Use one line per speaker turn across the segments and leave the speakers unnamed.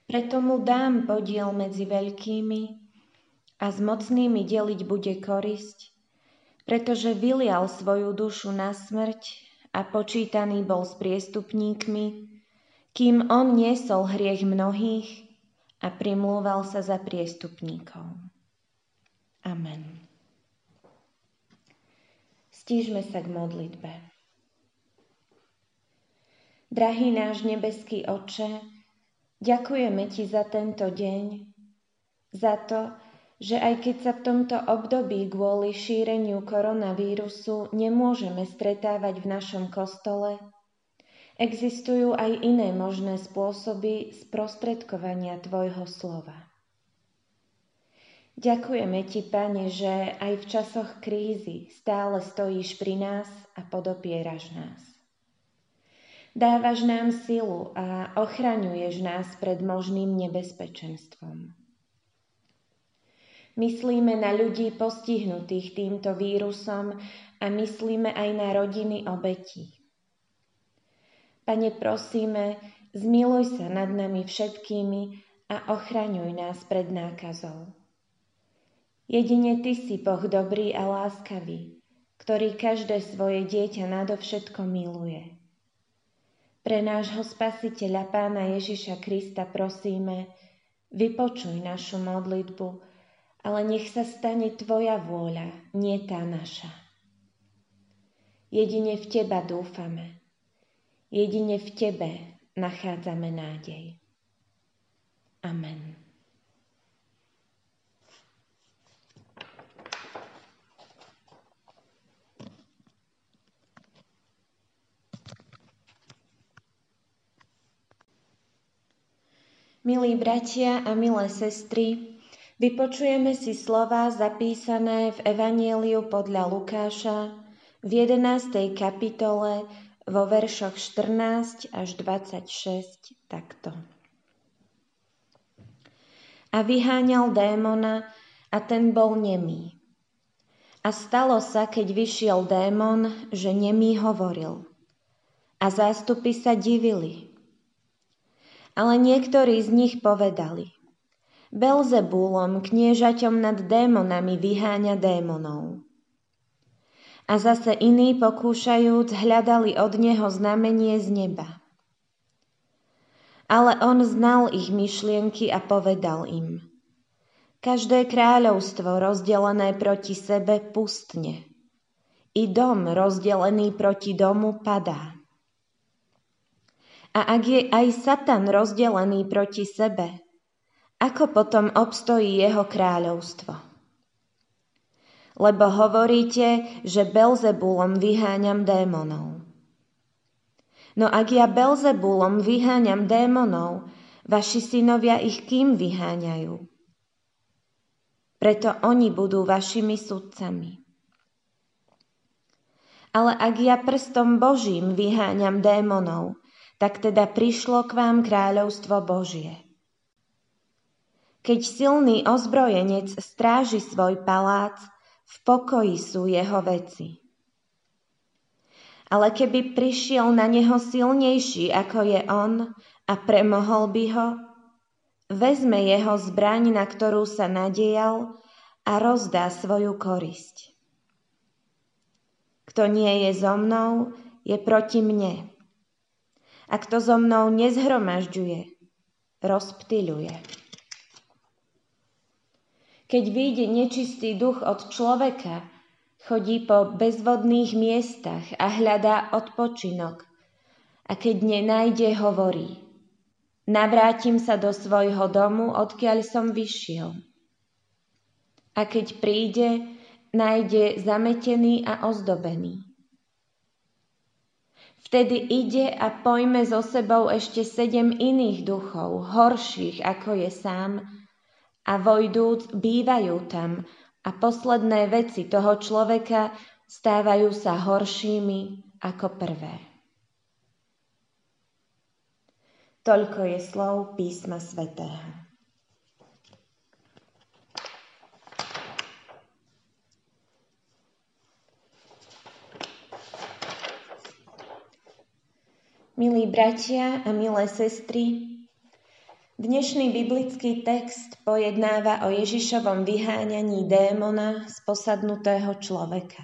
Preto mu dám podiel medzi veľkými a s mocnými deliť bude korisť, pretože vylial svoju dušu na smrť a počítaný bol s priestupníkmi, kým on niesol hriech mnohých a primlúval sa za priestupníkov. Amen. Stížme sa k modlitbe. Drahý náš nebeský Otče, ďakujeme Ti za tento deň, za to, že aj keď sa v tomto období kvôli šíreniu koronavírusu nemôžeme stretávať v našom kostole, existujú aj iné možné spôsoby sprostredkovania Tvojho slova. Ďakujeme Ti, Pane, že aj v časoch krízy stále stojíš pri nás a podopieraš nás. Dávaš nám silu a ochraňuješ nás pred možným nebezpečenstvom. Myslíme na ľudí postihnutých týmto vírusom a myslíme aj na rodiny obetí. Pane, prosíme, zmiluj sa nad nami všetkými a ochraňuj nás pred nákazou. Jedine Ty si Boh dobrý a láskavý, ktorý každé svoje dieťa nadovšetko miluje. Pre nášho Spasiteľa Pána Ježiša Krista prosíme, vypočuj našu modlitbu, ale nech sa stane Tvoja vôľa, nie tá naša. Jedine v Teba dúfame. Jedine v Tebe nachádzame nádej. Amen. Milí bratia a milé sestry, vypočujeme si slová zapísané v Evanjeliu podľa Lukáša v 11. kapitole vo veršoch 14 až 26 takto. A vyháňal démona a ten bol nemý. A stalo sa, keď vyšiel démon, že nemý hovoril. A zástupy sa divili. Ale niektorí z nich povedali: Belzebúlom, kniežaťom nad démonami, vyháňa démonov. A zase iní, pokúšajúc, hľadali od neho znamenie z neba. Ale on znal ich myšlienky a povedal im: Každé kráľovstvo rozdelené proti sebe pustne. I dom rozdelený proti domu padá. A ak je aj Satan rozdelený proti sebe, ako potom obstojí jeho kráľovstvo? Lebo hovoríte, že Belzebúlom vyháňam démonov. No ak ja Belzebúlom vyháňam démonov, vaši synovia ich kým vyháňajú? Preto oni budú vašimi sudcami. Ale ak ja prstom Božím vyháňam démonov, tak teda prišlo k vám kráľovstvo Božie. Keď silný ozbrojenec stráži svoj palác, v pokoji sú jeho veci. Ale keby prišiel na neho silnejší ako je on a premohol by ho, vezme jeho zbraň, na ktorú sa nadejal, a rozdá svoju korisť. Kto nie je so mnou, je proti mne. A kto so mnou nezhromažďuje, rozptyľuje. Keď vyjde nečistý duch od človeka, chodí po bezvodných miestach a hľadá odpočinok. A keď nenájde, hovorí: Navrátim sa do svojho domu, odkiaľ som vyšiel. A keď príde, nájde zametený a ozdobený. Vtedy ide a pojme so sebou ešte 7 iných duchov, horších ako je sám, a vojdúc bývajú tam a posledné veci toho človeka stávajú sa horšími ako prvé. Toľko je slov písma svätého. Milí bratia a milé sestry, Dnešný biblický text pojednáva o Ježišovom vyháňaní démona z posadnutého človeka.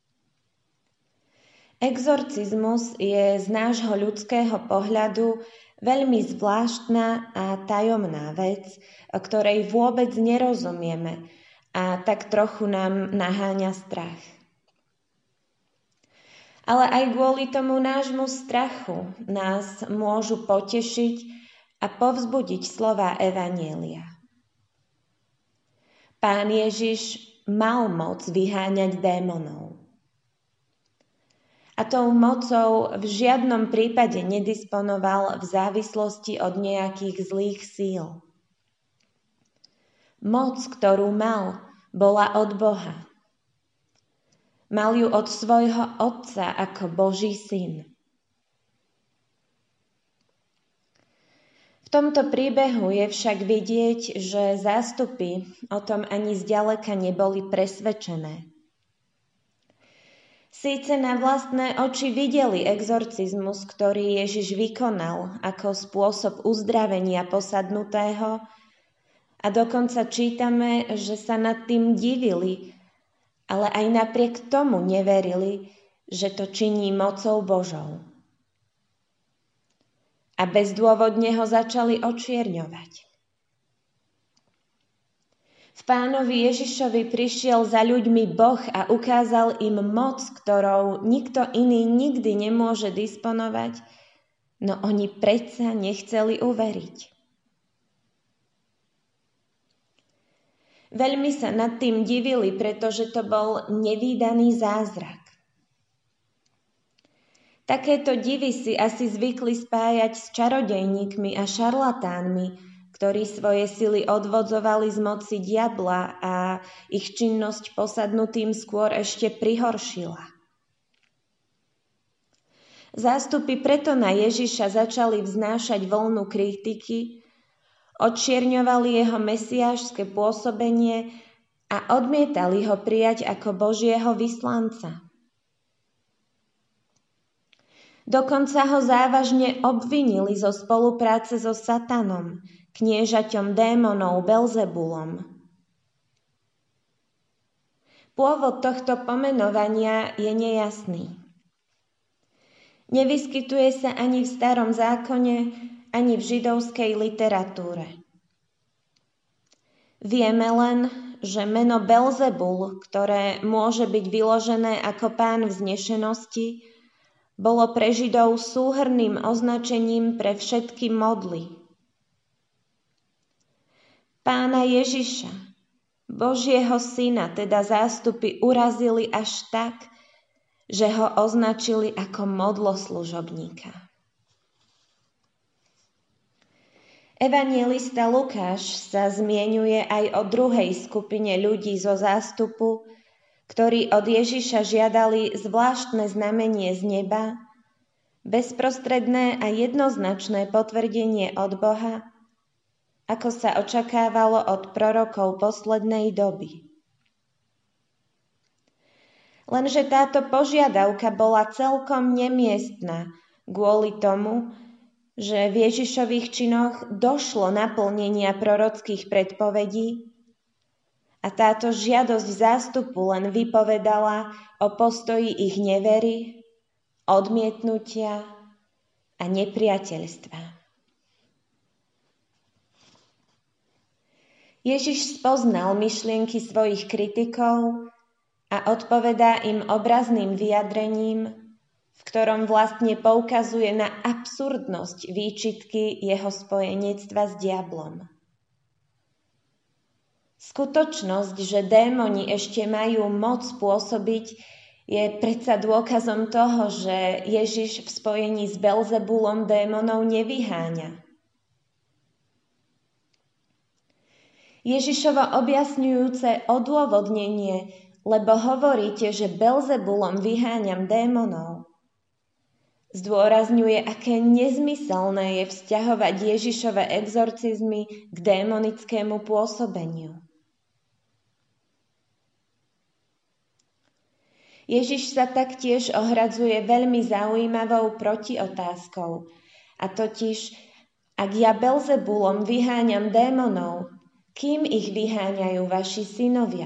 Exorcizmus je z nášho ľudského pohľadu veľmi zvláštna a tajomná vec, o ktorej vôbec nerozumieme a tak trochu nám naháňa strach. Ale aj kvôli tomu nášmu strachu nás môžu potešiť a povzbudiť slová Evanjelia. Pán Ježiš mal moc vyháňať démonov. A tou mocou v žiadnom prípade nedisponoval v závislosti od nejakých zlých síl. Moc, ktorú mal, bola od Boha. Mal ju od svojho Otca ako Boží syn. V tomto príbehu je však vidieť, že zástupy o tom ani zďaleka neboli presvedčené. Síce na vlastné oči videli exorcizmus, ktorý Ježiš vykonal ako spôsob uzdravenia posadnutého, a dokonca čítame, že sa nad tým divili, ale aj napriek tomu neverili, že to činí mocou Božou. A bezdôvodne ho začali očierňovať. V Pánovi Ježišovi prišiel za ľuďmi Boh a ukázal im moc, ktorou nikto iný nikdy nemôže disponovať, no oni predsa nechceli uveriť. Veľmi sa nad tým divili, pretože to bol nevídaný zázrak. Takéto divy si asi zvykli spájať s čarodejníkmi a šarlatánmi, ktorí svoje sily odvodzovali z moci diabla a ich činnosť posadnutým skôr ešte prihoršila. Zástupy preto na Ježiša začali vznášať vlnu kritiky, odčierňovali jeho mesiášske pôsobenie a odmietali ho prijať ako Božieho vyslanca. Dokonca ho závažne obvinili zo spolupráce so Satanom, kniežaťom démonov Belzebulom. Pôvod tohto pomenovania je nejasný. Nevyskytuje sa ani v Starom zákone, ani v židovskej literatúre. Vieme len, že meno Belzebul, ktoré môže byť vyložené ako pán vznešenosti, bolo pre Židov súhrnným označením pre všetky modly. Pána Ježiša, Božieho syna, teda zástupy urazili až tak, že ho označili ako modloslužobníka. Evanjelista Lukáš sa zmieňuje aj o druhej skupine ľudí zo zástupu, ktorí od Ježiša žiadali zvláštne znamenie z neba, bezprostredné a jednoznačné potvrdenie od Boha, ako sa očakávalo od prorokov poslednej doby. Lenže táto požiadavka bola celkom nemiestna kvôli tomu, že v Ježišových činoch došlo naplnenia prorockých predpovedí a táto žiadosť zástupu len vypovedala o postoji ich nevery, odmietnutia a nepriateľstva. Ježiš spoznal myšlienky svojich kritikov a odpovedá im obrazným vyjadrením, v ktorom vlastne poukazuje na absurdnosť výčitky jeho spojenectva s diablom. Skutočnosť, že démoni ešte majú moc pôsobiť, je predsa dôkazom toho, že Ježiš v spojení s Belzebulom démonov nevyháňa. Ježišovo objasňujúce odôvodnenie, lebo hovoríte, že Belzebulom vyháňam démonov, zdôrazňuje, aké nezmyselné je vzťahovať Ježišove exorcizmy k démonickému pôsobeniu. Ježiš sa taktiež ohradzuje veľmi zaujímavou protiotázkou, a totiž, Ak ja Belzebulom vyháňam démonov, kým ich vyháňajú vaši synovia?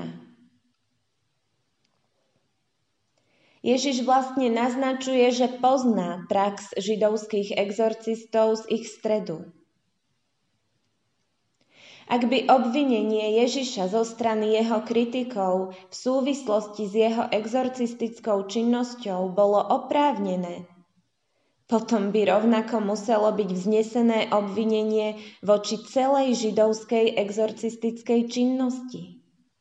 Ježiš vlastne naznačuje, že pozná prax židovských exorcistov z ich stredu. Ak by obvinenie Ježiša zo strany jeho kritikov v súvislosti s jeho exorcistickou činnosťou bolo oprávnené, potom by rovnako muselo byť vznesené obvinenie voči celej židovskej exorcistickej činnosti.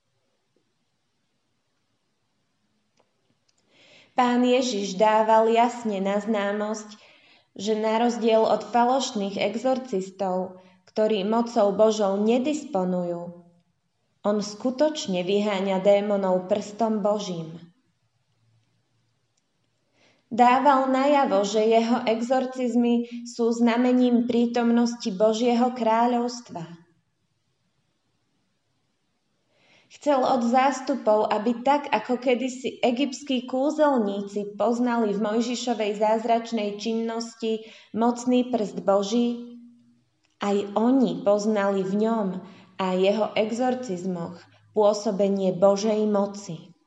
Pán Ježiš dával jasne na známosť, že na rozdiel od falošných exorcistov, ktorí mocou Božou nedisponujú, on skutočne vyháňa démonov prstom Božím. Dával najavo, že jeho exorcizmy sú znamením prítomnosti Božieho kráľovstva. Chcel od zástupov, aby tak, ako kedysi egyptskí kúzelníci poznali v Mojžišovej zázračnej činnosti mocný prst Boží, aj oni poznali v ňom a jeho exorcizmoch pôsobenie Božej moci.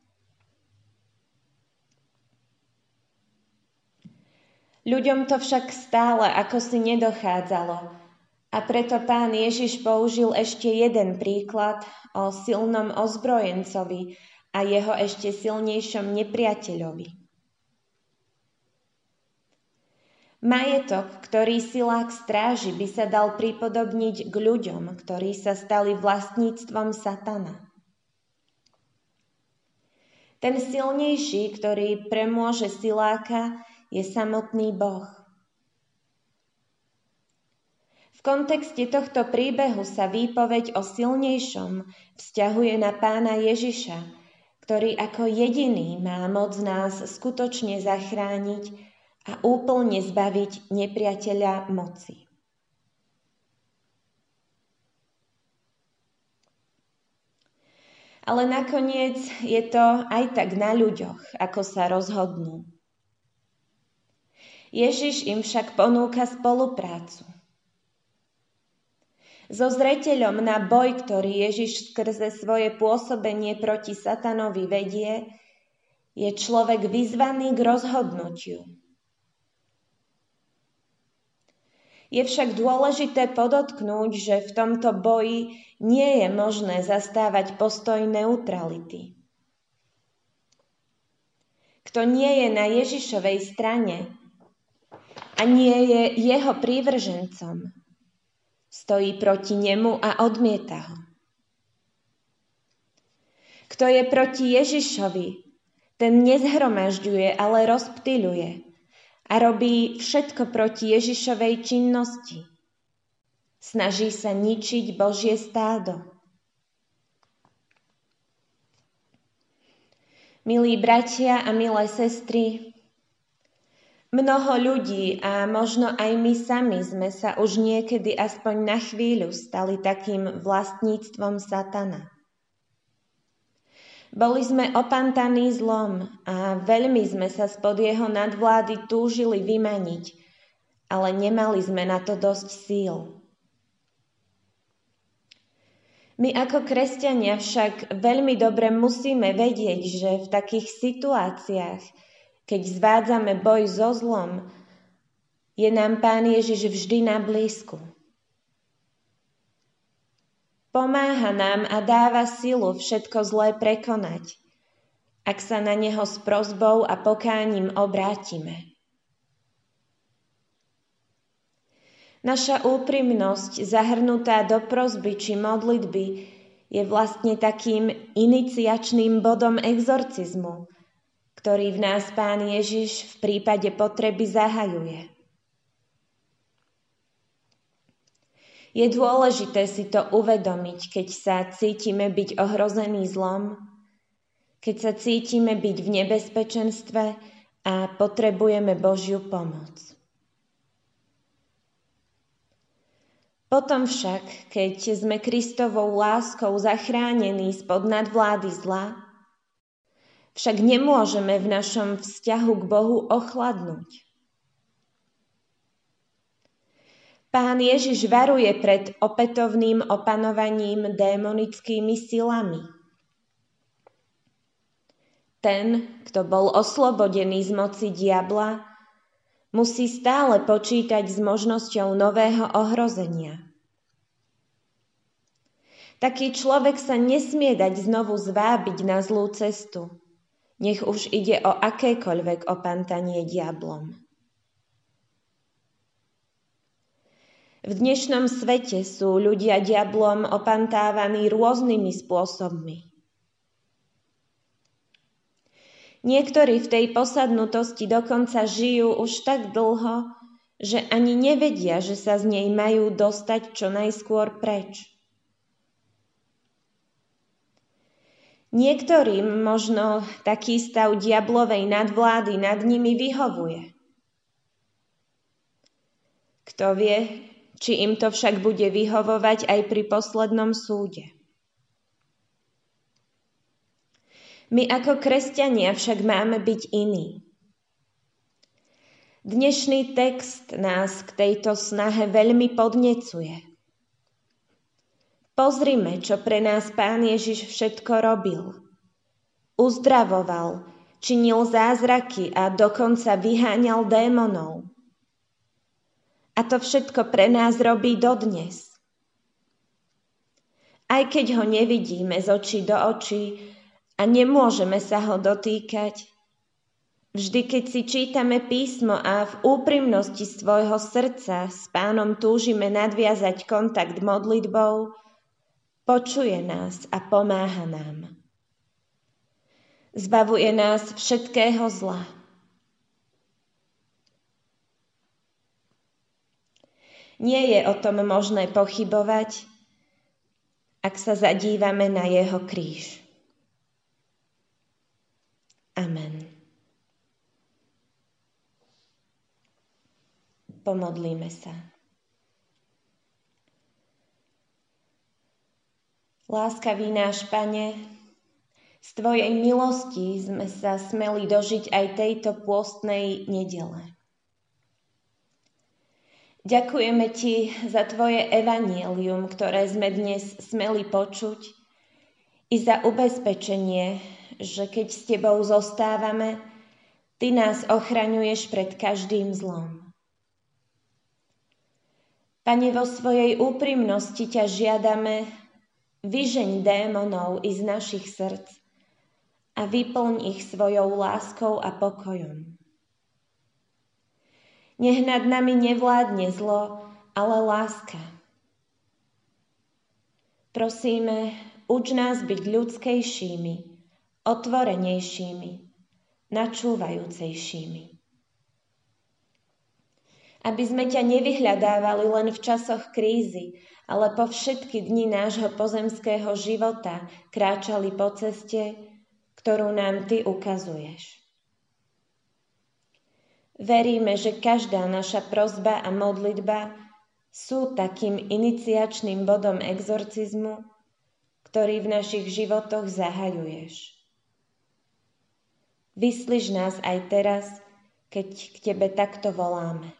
Ľuďom to však stále akosi nedochádzalo a preto Pán Ježiš použil ešte jeden príklad o silnom ozbrojencovi a jeho ešte silnejšom nepriateľovi. Majetok, ktorý silák stráži, by sa dal pripodobniť k ľuďom, ktorí sa stali vlastníctvom satana. Ten silnejší, ktorý premôže siláka, je samotný Boh. V kontexte tohto príbehu sa výpoveď o silnejšom vzťahuje na Pána Ježiša, ktorý ako jediný má moc nás skutočne zachrániť a úplne zbaviť nepriateľa moci. Ale nakoniec je to aj tak na ľuďoch, ako sa rozhodnú. Ježiš im však ponúka spoluprácu. So zreteľom na boj, ktorý Ježiš skrze svoje pôsobenie proti satanovi vedie, je človek vyzvaný k rozhodnutiu. Je však dôležité podotknúť, že v tomto boji nie je možné zastávať postoj neutrality. Kto nie je na Ježišovej strane a nie je jeho prívržencom, stojí proti nemu a odmieta ho. Kto je proti Ježišovi, ten nezhromažďuje, ale rozptyľuje a robí všetko proti Ježišovej činnosti. Snaží sa ničiť Božie stádo. Milí bratia a milé sestry, mnoho ľudí a možno aj my sami sme sa už niekedy aspoň na chvíľu stali takým vlastníctvom satana. Boli sme opantaní zlom a veľmi sme sa spod jeho nadvlády túžili vymaniť, ale nemali sme na to dosť síl. My ako kresťania však veľmi dobre musíme vedieť, že v takých situáciách, keď zvádzame boj so zlom, je nám Pán Ježiš vždy na blízku. Pomáha nám a dáva silu všetko zlé prekonať, ak sa na neho s prosbou a pokáním obrátime. Naša úprimnosť zahrnutá do prosby či modlitby je vlastne takým iniciačným bodom exorcizmu, ktorý v nás Pán Ježiš v prípade potreby zahajuje. Je dôležité si to uvedomiť, keď sa cítime byť ohrození zlom, keď sa cítime byť v nebezpečenstve a potrebujeme Božiu pomoc. Potom však, keď sme Kristovou láskou zachránení spod nadvlády zla, však nemôžeme v našom vzťahu k Bohu ochladnúť. Pán Ježiš varuje pred opätovným opanovaním démonickými silami. Ten, kto bol oslobodený z moci diabla, musí stále počítať s možnosťou nového ohrozenia. Taký človek sa nesmie dať znovu zvábiť na zlú cestu, nech už ide o akékoľvek opantanie diablom. V dnešnom svete sú ľudia diablom opantávaní rôznymi spôsobmi. Niektorí v tej posadnutosti dokonca žijú už tak dlho, že ani nevedia, že sa z nej majú dostať čo najskôr preč. Niektorým možno taký stav diablovej nadvlády nad nimi vyhovuje. Kto vie, či im to však bude vyhovovať aj pri poslednom súde. My ako kresťania však máme byť iní. Dnešný text nás k tejto snahe veľmi podnecuje. Pozrime, čo pre nás Pán Ježiš všetko robil. Uzdravoval, činil zázraky a dokonca vyháňal démonov. A to všetko pre nás robí dodnes. Aj keď ho nevidíme z očí do očí a nemôžeme sa ho dotýkať, vždy keď si čítame písmo a v úprimnosti svojho srdca s Pánom túžime nadviazať kontakt modlitbou, počuje nás a pomáha nám. Zbavuje nás všetkého zla. Nie je o tom možné pochybovať, ak sa zadívame na jeho kríž. Amen. Pomodlíme sa. Láskavý náš Pane, z Tvojej milosti sme sa smeli dožiť aj tejto pôstnej nedele. Ďakujeme Ti za Tvoje evanjelium, ktoré sme dnes smeli počuť, i za ubezpečenie, že keď s Tebou zostávame, Ty nás ochraňuješ pred každým zlom. Pane, vo svojej úprimnosti ťa žiadame, vyžeň démonov i z našich srdc a vyplň ich svojou láskou a pokojom. Nech nad nami nevládne zlo, ale láska. Prosíme, uč nás byť ľudskejšími, otvorenejšími, načúvajúcejšími. Aby sme ťa nevyhľadávali len v časoch krízy, ale po všetky dni nášho pozemského života kráčali po ceste, ktorú nám Ty ukazuješ. Veríme, že každá naša prosba a modlitba sú takým iniciačným bodom exorcizmu, ktorý v našich životoch zahajuješ. Vyslíš nás aj teraz, keď k Tebe takto voláme.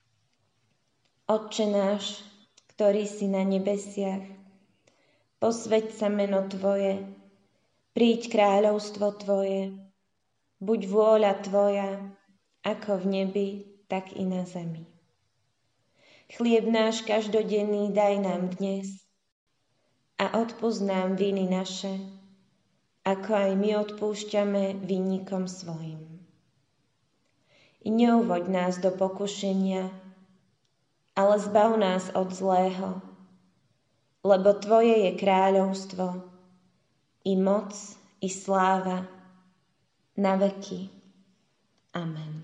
Otče náš, ktorý si na nebesiach, posväť sa meno Tvoje, príď kráľovstvo Tvoje, buď vôľa Tvoja, ako v nebi, tak i na zemi. Chlieb náš každodenný daj nám dnes a odpusť nám viny naše, ako aj my odpúšťame vinníkom svojim. I neuvoď nás do pokušenia, ale zbav nás od zlého, lebo Tvoje je kráľovstvo, i moc, i sláva, na veky. Amen.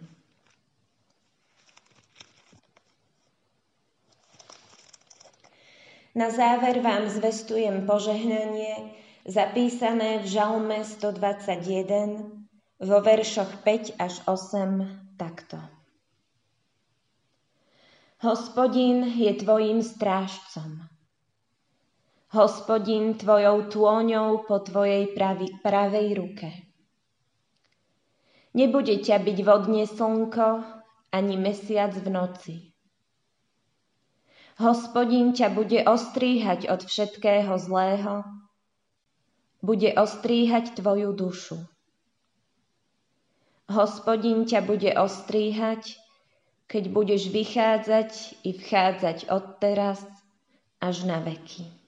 Na záver vám zvestujem požehnanie zapísané v Žalme 121 vo veršoch 5 až 8 takto. Hospodin je tvojim strážcom. Hospodin tvojou tôňou po tvojej pravej ruke. Nebude ťa byť vodne slnko, ani mesiac v noci. Hospodin ťa bude ostríhať od všetkého zlého, bude ostríhať tvoju dušu. Hospodin ťa bude ostríhať, keď budeš vychádzať i vchádzať od teraz až na veky.